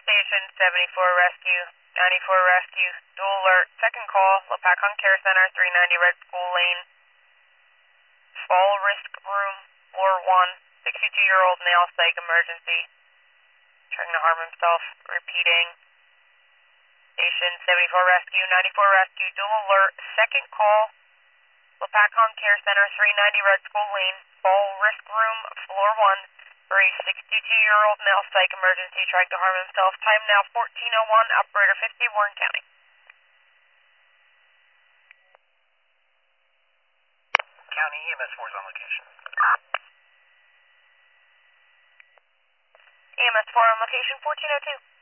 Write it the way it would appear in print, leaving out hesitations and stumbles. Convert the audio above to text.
Station 74 Rescue, 94 Rescue, dual alert, second call, Lopakon Care Center, 390 Red School Lane, fall risk room, floor 1, 62-year-old male psych emergency, trying to harm himself, repeating. Station 74 Rescue, 94 Rescue, dual alert, second call, Lopakon Care Center, 390 Red School Lane, fall risk room, floor 1, for a 62-year-old male psych emergency trying to harm himself. Time now 14:01, operator 50, Warren County. County EMS 4 is on location. EMS 4 on location, 1402.